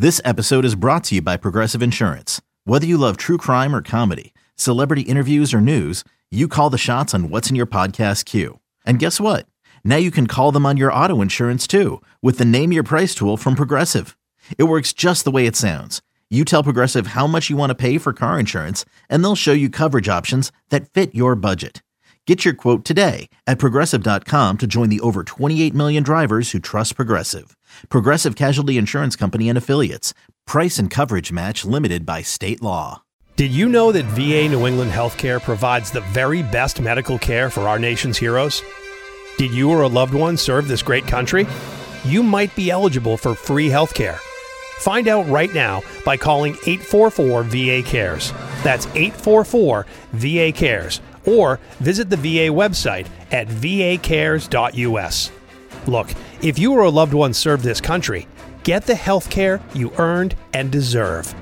This episode is brought to you by Progressive Insurance. Whether you love true crime or comedy, celebrity interviews or news, you call the shots on what's in your podcast queue. And guess what? Now you can call them on your auto insurance too with the Name Your Price tool from Progressive. It works just the way it sounds. You tell Progressive how much you want to pay for car insurance, and they'll show you coverage options that fit your budget. Get your quote today at Progressive.com to join the over 28 million drivers who trust Progressive. Progressive Casualty Insurance Company and Affiliates. Price and coverage match limited by state law. Did you know that VA New England Healthcare provides the very best medical care for our nation's heroes? Did you or a loved one serve this great country? You might be eligible for free healthcare. Find out right now by calling 844-VA-CARES. That's 844-VA-CARES. Or visit the VA website at vacares.us. Look, if you or a loved one served this country, get the health care you earned and deserve.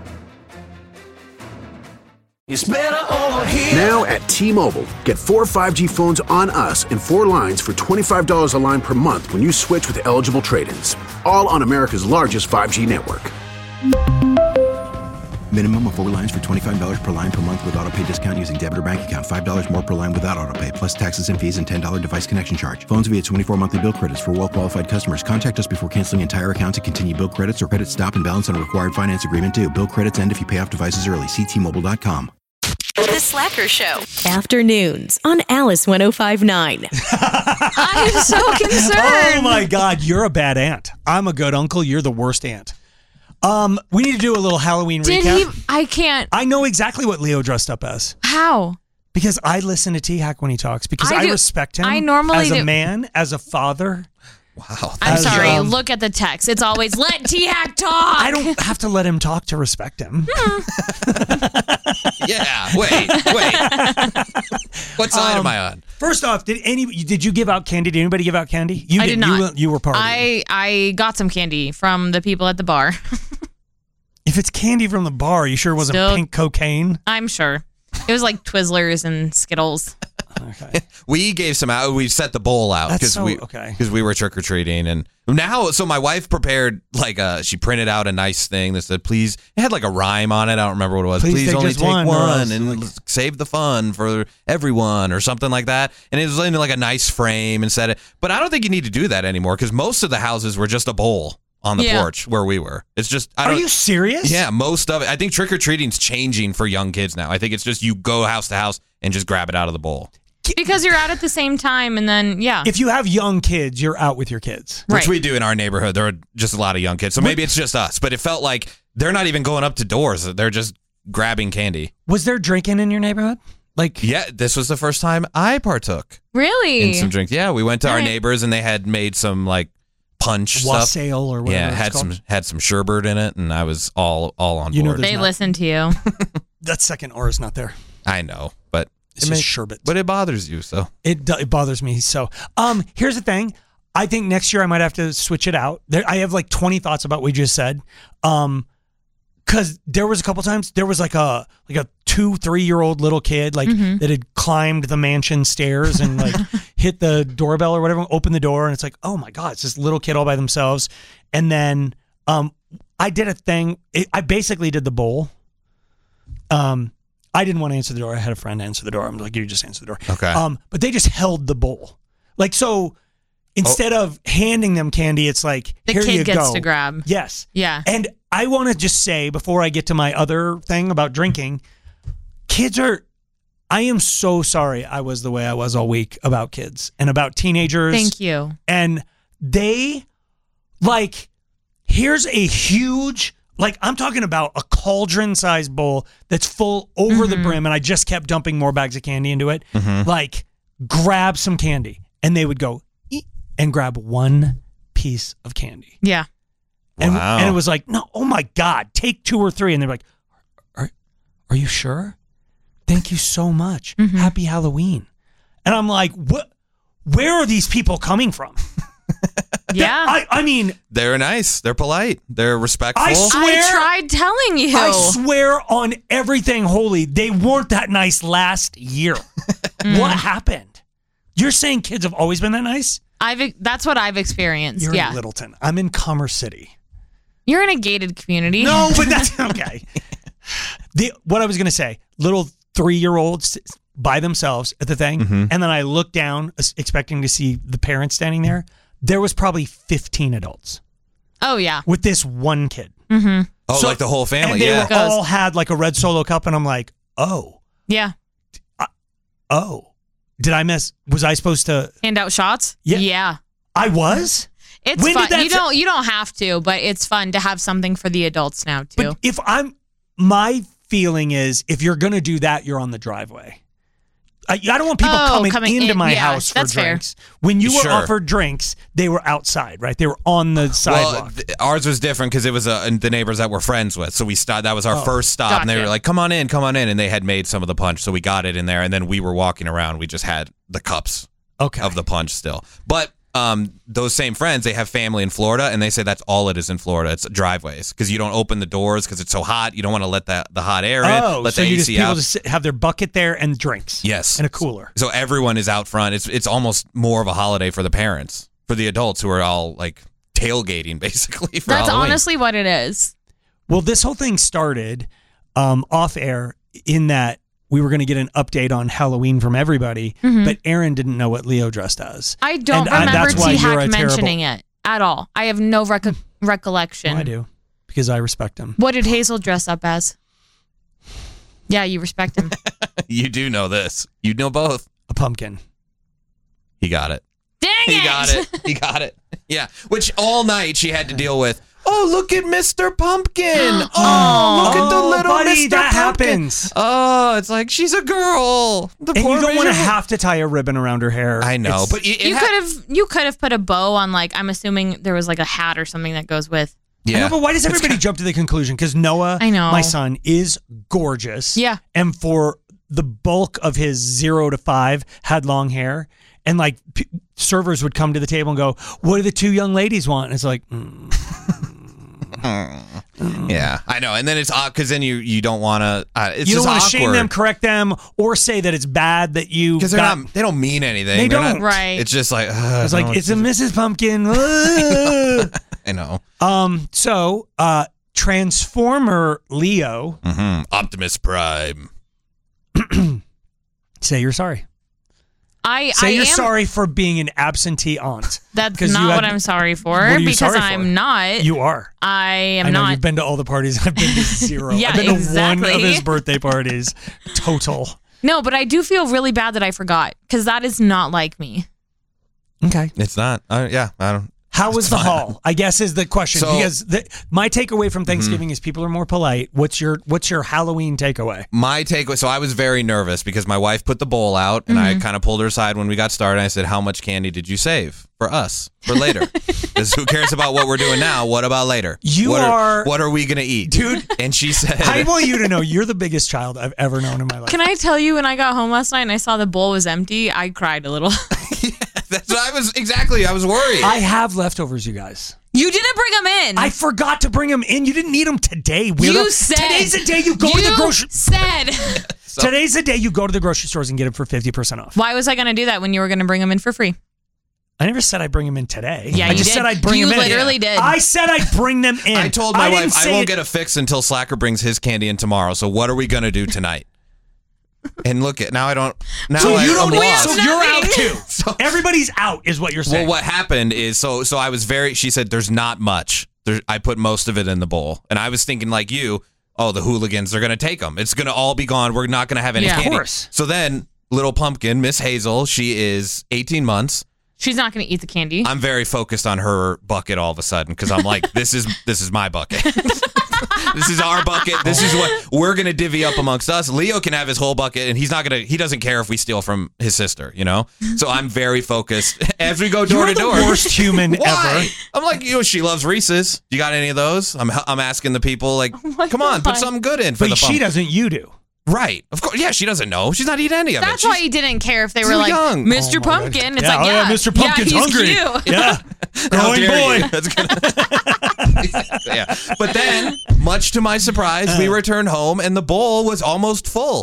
It's better over here. Now at T-Mobile, get 4 5G phones on us and 4 lines for $25 a line per month when you switch with eligible trade-ins. All on America's largest 5G network. Minimum of 4 lines for $25 per line per month with autopay discount using debit or bank account. $5 more per line without autopay, plus taxes and fees and $10 device connection charge. Phones via 24 monthly bill credits for well-qualified customers. Contact us before canceling entire account to continue bill credits or credit stop and balance on a required finance agreement due. Bill credits end if you pay off devices early. See T-Mobile.com. The Slacker Show. Afternoons on Alice 105.9. I'm so concerned. Oh my God, you're a bad aunt. I'm a good uncle. You're the worst aunt. We need to do a little Halloween recap. I can't. I know exactly what Leo dressed up as. How? Because I listen to T-Hack when he talks. Because I respect him. I normally as a man, as a father. Wow. I'm sorry. Look at the text. It's always, let T-Hack talk. I don't have to let him talk to respect him. Yeah. Wait. What side am I on? First off, did you give out candy? Did anybody give out candy? You I did not. You were partying. I got some candy from the people at the bar. If it's candy from the bar, you sure it wasn't pink cocaine? I'm sure. It was like Twizzlers and Skittles. Okay. We gave some out. We set the bowl out because we were trick or treating, and now so my wife prepared she printed out a nice thing that said please. It had like a rhyme on it. I don't remember what it was. Please only take one and save the fun for everyone or something like that. And it was in like a nice frame and set it. But I don't think you need to do that anymore because most of the houses were just a bowl on the porch where we were. It's just Are you serious? Yeah, most of it. I think trick or treating's changing for young kids now. I think it's just you go house to house and just grab it out of the bowl. Because you're out at the same time, and then, if you have young kids, you're out with your kids. Which we do in our neighborhood. There are just a lot of young kids. So maybe it's just us. But it felt like they're not even going up to doors. They're just grabbing candy. Was there drinking in your neighborhood? Yeah, this was the first time I partook. Really? In some drinks. Yeah, we went to our neighbors, and they had made some, punch wassail or whatever. Yeah, had some sherbet in it, and I was all on board. They listened to you. That second R is not there. I know, but it's just sherbet. But it bothers you, so it bothers me. So, here's the thing. I think next year I might have to switch it out. I have 20 thoughts about what we just said. Because there was a couple times there was a 2-3-year-old little kid that had climbed the mansion stairs and hit the doorbell or whatever, opened the door, and it's oh my God, it's this little kid all by themselves. And then I did a thing. I basically did the bowl. I didn't want to answer the door. I had a friend answer the door. I'm like, you just answer the door. Okay. But they just held the bowl. So instead of handing them candy, it's the here kid you gets go. to grab. Yes. Yeah. And I want to just say, before I get to my other thing about drinking, I am so sorry I was the way I was all week about kids and about teenagers. Thank you. And they, here's a huge... I'm talking about a cauldron-sized bowl that's full over the brim, and I just kept dumping more bags of candy into it. Grab some candy. And they would go, eat, and grab one piece of candy. Yeah. And, and it was no, oh my God, take 2 or 3. And they're like, are you sure? Thank you so much. Happy Halloween. And I'm like, what? Where are these people coming from? Yeah. I mean... They're nice. They're polite. They're respectful. I swear... I tried telling you. I swear on everything holy, they weren't that nice last year. What happened? You're saying kids have always been that nice? That's what I've experienced. You're in Littleton. I'm in Commerce City. You're in a gated community. No, but that's okay. What I was going to say, little 3-year-olds by themselves at the thing, and then I looked down expecting to see the parents standing there. There was probably 15 adults. Oh, yeah. With this one kid. Oh, so, like the whole family, and they all had like a red Solo cup, and I'm like, oh. Yeah. Did I miss? Was I supposed to hand out shots? Yeah. I was? It's fun. You don't have to, but it's fun to have something for the adults now too. But my feeling is if you're going to do that, you're on the driveway. I don't want people coming into my house for drinks. Fair. When you were offered drinks, they were outside, right? They were on the sidewalk. Well, ours was different because it was the neighbors that we're friends with. So we stopped. That was our first stop, and they were like, "Come on in," and they had made some of the punch, so we got it in there, and then we were walking around. We just had the cups of the punch still, but. Those same friends, they have family in Florida, and they say that's all it is in Florida. It's driveways because you don't open the doors because it's so hot. You don't want to let the hot air in. Let so the you AC just out. people just have their bucket there and drinks. Yes, and a cooler. So everyone is out front. It's almost more of a holiday for the parents, for the adults who are all like tailgating basically. For that's Halloween. Honestly what it is. Well, this whole thing started off air in that. We were going to get an update on Halloween from everybody, but Aaron didn't know what Leo dressed as. I don't remember T-Hack mentioning it at all. I have no recollection. Well, I do, because I respect him. What did Hazel dress up as? Yeah, you respect him. You do know this. You know both. A pumpkin. He got it. Dang it! He got it. Yeah, which all night she had to deal with. Oh, look at Mr. Pumpkin. Oh, look at the little buddy, Mr. that Pumpkin. Happens. Oh, it's like she's a girl. And you don't want to have to tie a ribbon around her hair. I know, but you could have put a bow on, like, I'm assuming there was like a hat or something that goes with. Yeah. I know, but why does everybody jump to the conclusion? Because Noah, my son, is gorgeous. Yeah. And for the bulk of his 0 to 5 had long hair. And like servers would come to the table and go, "What do the two young ladies want?" And it's like, yeah, I know. And then it's odd because then you don't want to. You don't want to shame them, correct them, or say that it's bad that you because they don't mean anything. They don't. Right. It's just like it's like it's a Mrs. Pumpkin. I know. So Transformer Leo, Optimus Prime. Say you're sorry. You're sorry for being an absentee aunt. That's not what I'm sorry for because I'm not. You are. I am I know not. You've been to all the parties. I've been to 0. Yeah, I've been exactly. to one of his birthday parties. Total. No, but I do feel really bad that I forgot because that is not like me. Okay. It's not. I don't. How was the haul? I guess is the question. Because my takeaway from Thanksgiving is people are more polite. What's your Halloween takeaway? My takeaway. So I was very nervous because my wife put the bowl out, and I kind of pulled her aside when we got started. And I said, "How much candy did you save for us for later? Because who cares about what we're doing now? What about later? What are we gonna eat, dude?" And she said, "I want you to know you're the biggest child I've ever known in my life." Can I tell you, when I got home last night and I saw the bowl was empty, I cried a little. That's what I was worried. I have leftovers, you guys. You didn't bring them in. I forgot to bring them in. You didn't need them today, weirdo. You said. Today's the day you go to the grocery. Today's the day you go to the grocery stores and get them for 50% off. Why was I going to do that when you were going to bring them in for free? I never said I'd bring them in today. Yeah, I just said I'd bring them in. You literally did. I said I'd bring them in. I told my wife I won't get a fix until Slacker brings his candy in tomorrow. So what are we going to do tonight? And look at now I don't. Now so you I'm don't. lost. So you're out too. So everybody's out, is what you're saying. Well, what happened is so I was very. She said, "There's not much." I put most of it in the bowl, and I was thinking like you. Oh, the hooligans, they're gonna take them. It's gonna all be gone. We're not gonna have any candy. Of course. So then, little pumpkin, Miss Hazel, she is 18 months. She's not going to eat the candy. I'm very focused on her bucket all of a sudden because I'm like, this is my bucket. This is our bucket. This is what we're going to divvy up amongst us. Leo can have his whole bucket, and he doesn't care if we steal from his sister, you know? So I'm very focused as we go door to door. You're the worst human ever. I'm like, she loves Reese's. You got any of those? I'm asking the people, like, come on, put something good in for the she doesn't, you do. Right. Of course. Yeah, she doesn't know. She's not eating any of it. That's why he didn't care if they were like, young. Mr. Pumpkin. It's like, Mr. Pumpkin's he's hungry. Cute. Yeah. Growing boy. That's good. Yeah. But then, much to my surprise, we returned home and the bowl was almost full.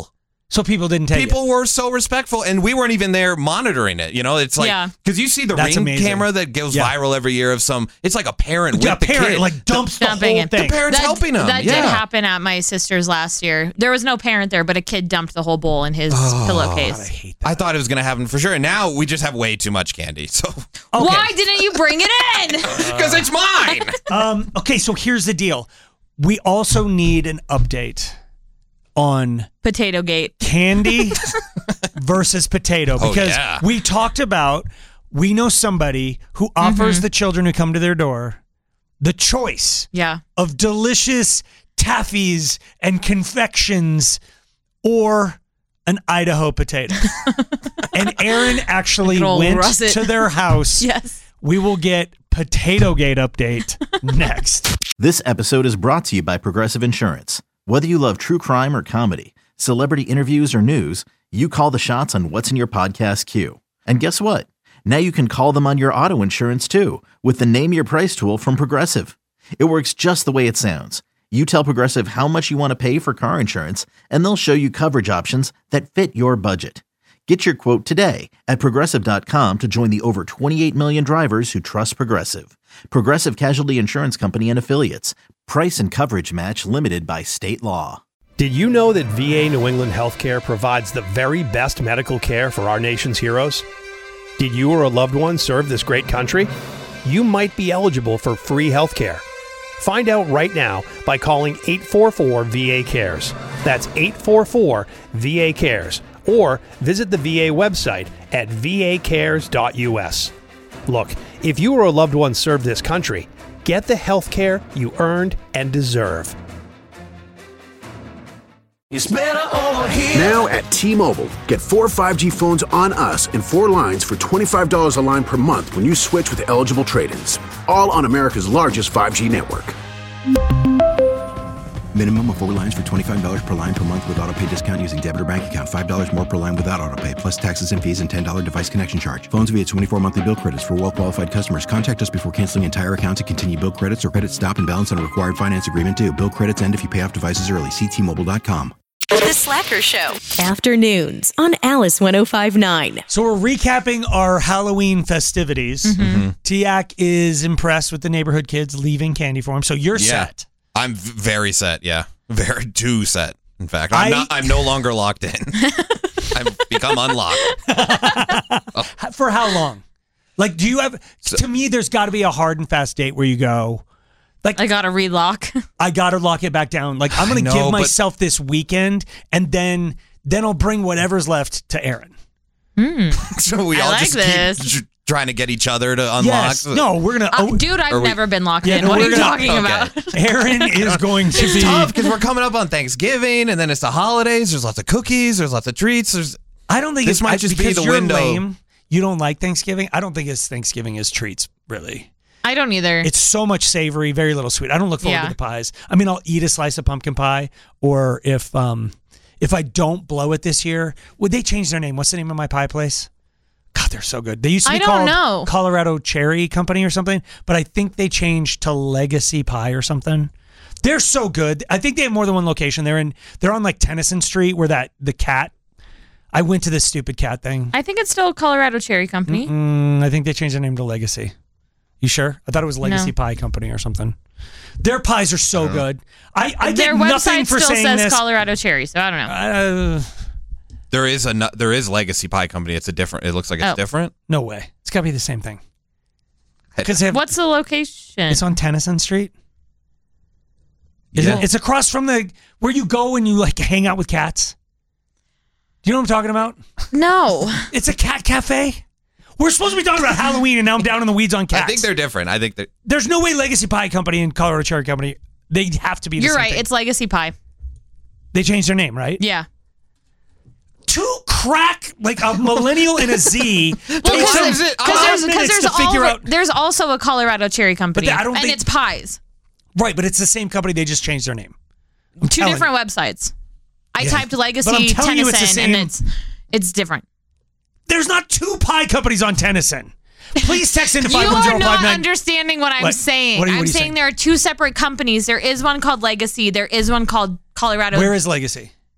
So people didn't take People were so respectful, and we weren't even there monitoring it. You know, it's like, because you see the Ring camera that goes viral every year of it's like a parent with the kid. Like dumps the whole thing. The parent's helping them. That did happen at my sister's last year. There was no parent there, but a kid dumped the whole bowl in his pillowcase. God, I hate that. I thought it was going to happen for sure. And now we just have way too much candy. So Why didn't you bring it in? Because it's mine. Okay, so here's the deal. We also need an update on Potato Gate. Candy versus potato. Because we talked about, we know somebody who offers the children who come to their door the choice of delicious taffies and confections or an Idaho potato. And Aaron actually went to their house. Yes. We will get Potato Gate update next. This episode is brought to you by Progressive Insurance. Whether you love true crime or comedy, celebrity interviews or news, you call the shots on what's in your podcast queue. And guess what? Now you can call them on your auto insurance too with the Name Your Price tool from Progressive. It works just the way it sounds. You tell Progressive how much you want to pay for car insurance, and they'll show you coverage options that fit your budget. Get your quote today at Progressive.com to join the over 28 million drivers who trust Progressive. Progressive Casualty Insurance Company and Affiliates. Price and coverage match limited by state law. Did you know that VA New England Healthcare provides the very best medical care for our nation's heroes? Did you or a loved one serve this great country? You might be eligible for free healthcare. Find out right now by calling 844-VA-CARES. That's 844-VA-CARES. Or visit the VA website at vacares.us. Look, if you or a loved one served this country, get the health care you earned and deserve. It's better over here. Now at T-Mobile, get 4 5G phones on us and 4 lines for $25 a line per month when you switch with eligible trade-ins. All on America's largest 5G network. Minimum of 4 lines for $25 per line per month with autopay discount using debit or bank account. $5 more per line without autopay, plus taxes and fees and $10 device connection charge. Phones via 24 monthly bill credits for well-qualified customers. Contact us before canceling entire account to continue bill credits or credit stop and balance on required finance agreement due. Bill credits end if you pay off devices early. See T-Mobile.com. The Slacker Show. Afternoons on Alice 105.9. So we're recapping our Halloween festivities. Tiak is impressed with the neighborhood kids leaving candy for him. So you're set. I'm very set, very too set. In fact, I'm no longer locked in. I've become unlocked. For how long? Like, do you have, to me, there's got to be a hard and fast date where you go, like, I got to relock. I got to lock it back down. Like, I'm going to give myself this weekend, and then I'll bring whatever's left to Aaron. So we all just keep trying to get each other to unlock. Yes. No, we're gonna. Dude, I've never been locked in. What are you talking about? Aaron is going to be tough because we're coming up on Thanksgiving, and then it's the holidays. There's lots of cookies. There's lots of treats. I don't think this might just be the window. Lame, you don't like Thanksgiving. I don't think it's Thanksgiving as treats, really. I don't either. It's so much savory, very little sweet. I don't look forward to the pies. I mean, I'll eat a slice of pumpkin pie, or if I don't blow it this year, would they change their name? What's the name of my pie place? God, they're so good. They used to be called Colorado Cherry Company or something, but I think they changed to Legacy Pie or something. They're so good. I think they have more than one location. They're on like Tennyson Street where the cat. I went to this stupid cat thing. I think it's still Colorado Cherry Company. I think they changed their name to Legacy. You sure? I thought it was Legacy Pie Company or something. Their pies are so good. I their get nothing website for still saying says this. Colorado Cherry, so I don't know. There is Legacy Pie Company. It looks like it's different. No way. It's got to be the same thing. What's the location? It's on Tennyson Street. It's across from where you go and you like hang out with cats. Do you know what I'm talking about? No. It's a cat cafe. We're supposed to be talking about Halloween, and now I'm down in the weeds on cats. I think they're different. There's no way Legacy Pie Company and Colorado Cherry Company, they have to be the You're same right. thing. It's Legacy Pie. They changed their name, right? Yeah. To crack like a millennial and a Z. Because there's also a Colorado Cherry Company, and it's pies. Right, but it's the same company. They just changed their name. Two different websites. I typed Legacy Tennyson, and it's different. There's not 2 pie companies on Tennyson. Please text into 51059. You are not understanding what I'm saying. I'm saying there are 2 separate companies. There is one called Legacy. There is one called Colorado. Where is Legacy?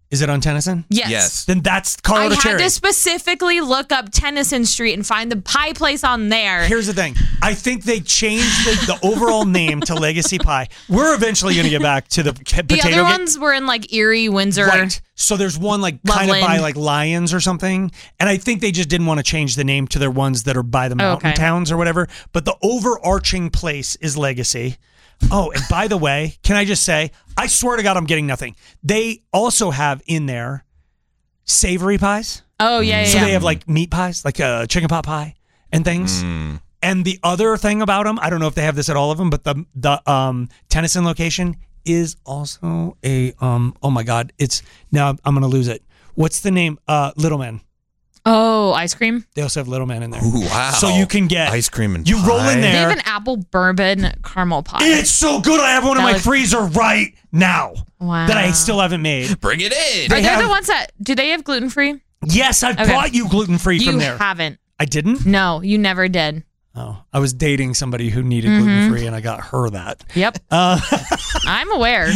Is it on Tennyson? Yes. Then that's Carlo I Cherry. had to specifically look up Tennyson Street and find the pie place on there. Here's the thing. I think they changed the overall name to Legacy Pie. We're eventually going to get back to the potato. The other ones were in like Erie, Windsor. Right. So there's one like kind of by like Lyons or something. And I think they just didn't want to change the name to their ones that are by the mountain towns or whatever. But the overarching place is Legacy. Oh, and by the way, can I just say, I swear to God, I'm getting nothing. They also have in there savory pies. Oh, yeah. So they have like meat pies, like a chicken pot pie and things. And the other thing about them, I don't know if they have this at all of them, but the Tennyson location is also a, oh my God, it's, now I'm going to lose it. What's the name? Little Man. Oh, ice cream? They also have Little Man in there. Ooh, wow. So you can get ice cream and you pie. roll in there. They have an apple bourbon caramel pie. It's so good. I have one in my freezer right now. Wow. That I still haven't made. Bring it in. Are they the ones that, do they have gluten-free? Yes, I've brought you gluten-free from there. You haven't. I didn't? No, you never did. Oh, I was dating somebody who needed gluten-free and I got her that. Yep. I'm aware.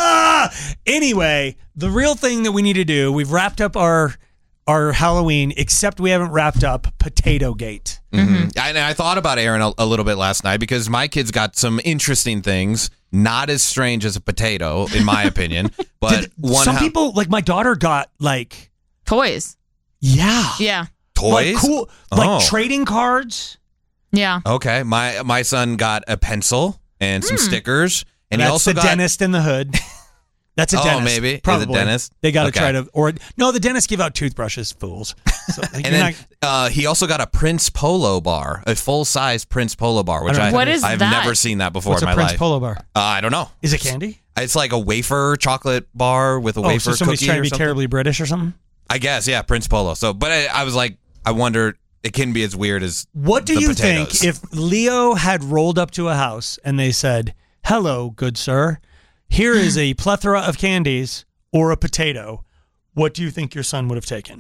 Anyway, the real thing that we need to do, we've wrapped up our Halloween, except we haven't wrapped up Potato Gate. And I thought about Aaron a little bit last night because my kids got some interesting things, not as strange as a potato, in my opinion. But some people, like my daughter got like... Toys. Yeah. Yeah. Toys? Like cool, like trading cards. Yeah. Okay. My son got a pencil and some stickers. And That's he also the got... dentist in the hood. That's a dentist. Oh, maybe. Probably. Is it dentist? They got to try to, or no, the dentists give out toothbrushes, fools. So, like, and then he also got a Prince Polo bar, a full-size Prince Polo bar, which I've never seen that before in my life. What's a Prince Polo bar? I don't know. Is it candy? It's like a wafer chocolate bar with a wafer so somebody's cookie trying or to be something. terribly British or something? I guess, yeah, Prince Polo. So, but I was like, I wonder, it can be as weird as What do the you potatoes. think if Leo had rolled up to a house and they said, "Hello, good sir, here is a plethora of candies or a potato"? What do you think your son would have taken?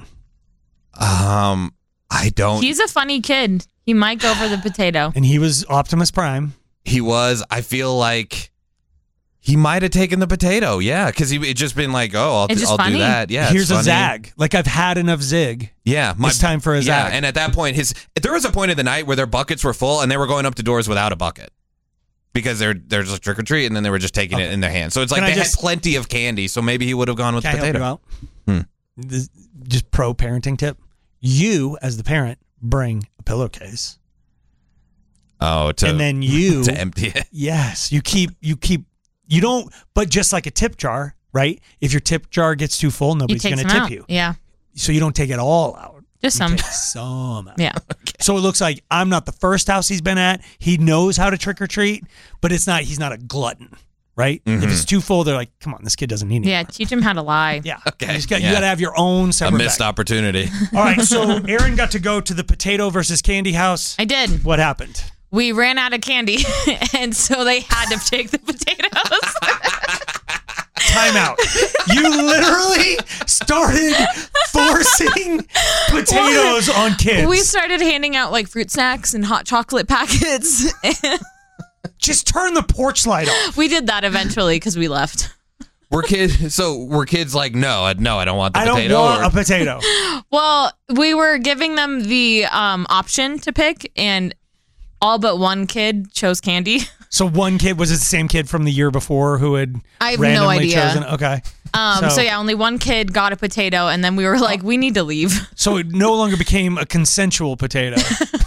I don't. He's a funny kid. He might go for the potato. And he was Optimus Prime. He was. I feel like he might have taken the potato. Yeah, because it just been like, oh, I'll do that. Yeah. Here's a funny. Zag. Like, I've had enough Zig. Yeah. It's time for a Zag. Yeah, and at that point, there was a point in the night where their buckets were full and they were going up to doors without a bucket. Because they're just trick or treat, and then they were just taking it in their hands. So it's like they had plenty of candy. So maybe he would have gone with Can potato. I help you out? Just pro parenting tip. You, as the parent, bring a pillowcase. Oh, and then you to empty it. Yes, you keep. You don't. But just like a tip jar, right? If your tip jar gets too full, nobody's going to tip you. Yeah. So you don't take it all out. Just some. Take some out. Yeah. Okay. So it looks like I'm not the first house he's been at. He knows how to trick or treat, but it's not. He's not a glutton, right? If it's too full, they're like, "Come on, this kid doesn't need it." Yeah, teach him how to lie. Yeah. Okay. You got to have your own separate. A missed opportunity. All right. So Aaron got to go to the potato versus candy house. I did. What happened? We ran out of candy, and so they had to take the potatoes. Time out. You literally started forcing potatoes on kids. We started handing out like fruit snacks and hot chocolate packets. Just turn the porch light off. We did that eventually because we left. Were kids like, no, I don't want the potato? I don't want a potato. Well, we were giving them the option to pick, and all but one kid chose candy. So one kid, was it the same kid from the year before who had I have randomly no idea. chosen? Okay. So yeah, only one kid got a potato, and then we were like, we need to leave. So it no longer became a consensual potato.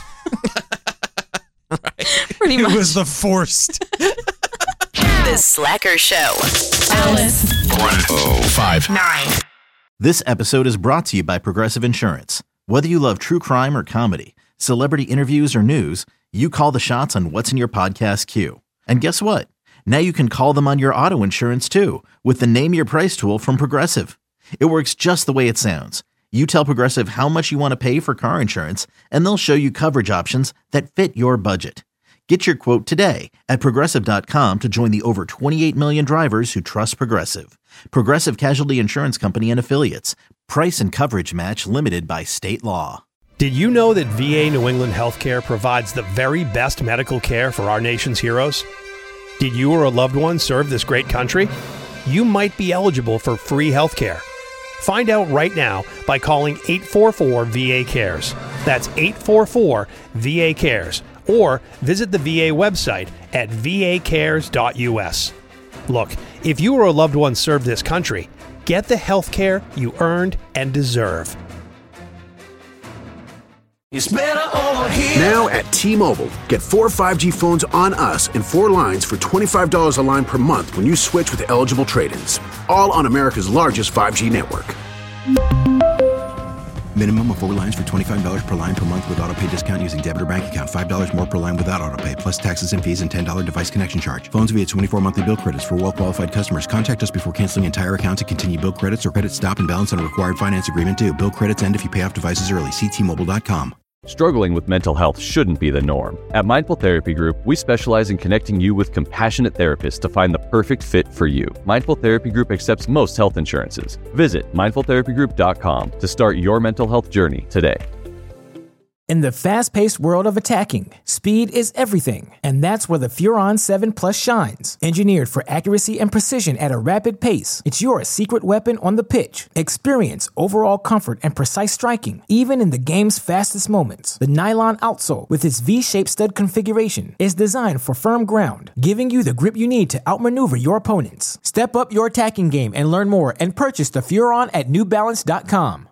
Right. Pretty much. It was the forced. The Slacker Show. Alice. 105.9. This episode is brought to you by Progressive Insurance. Whether you love true crime or comedy, celebrity interviews or news, you call the shots on what's in your podcast queue. And guess what? Now you can call them on your auto insurance too with the Name Your Price tool from Progressive. It works just the way it sounds. You tell Progressive how much you want to pay for car insurance, and they'll show you coverage options that fit your budget. Get your quote today at Progressive.com to join the over 28 million drivers who trust Progressive. Progressive Casualty Insurance Company and Affiliates. Price and coverage match limited by state law. Did you know that VA New England Healthcare provides the very best medical care for our nation's heroes? Did you or a loved one serve this great country? You might be eligible for free healthcare. Find out right now by calling 844-VA-CARES. That's 844-VA-CARES. Or visit the VA website at vacares.us. Look, if you or a loved one served this country, get the health care you earned and deserve. It's better over here. Now at T-Mobile, get 4 5G phones on us and 4 lines for $25 a line per month when you switch with eligible trade-ins. All on America's largest 5G network. Minimum of 4 lines for $25 per line per month with autopay discount using debit or bank account. $5 more per line without autopay, plus taxes and fees and $10 device connection charge. Phones via 24 monthly bill credits for well-qualified customers. Contact us before canceling entire account to continue bill credits or credit stop and balance on required finance agreement due. Bill credits end if you pay off devices early. See T-Mobile.com. Struggling with mental health shouldn't be the norm. At Mindful Therapy Group, we specialize in connecting you with compassionate therapists to find the perfect fit for you. Mindful Therapy Group accepts most health insurances. Visit mindfultherapygroup.com to start your mental health journey today. In the fast-paced world of attacking, speed is everything, and that's where the Furon 7 Plus shines. Engineered for accuracy and precision at a rapid pace, it's your secret weapon on the pitch. Experience overall comfort and precise striking, even in the game's fastest moments. The nylon outsole, with its V-shaped stud configuration, is designed for firm ground, giving you the grip you need to outmaneuver your opponents. Step up your attacking game and learn more and purchase the Furon at NewBalance.com.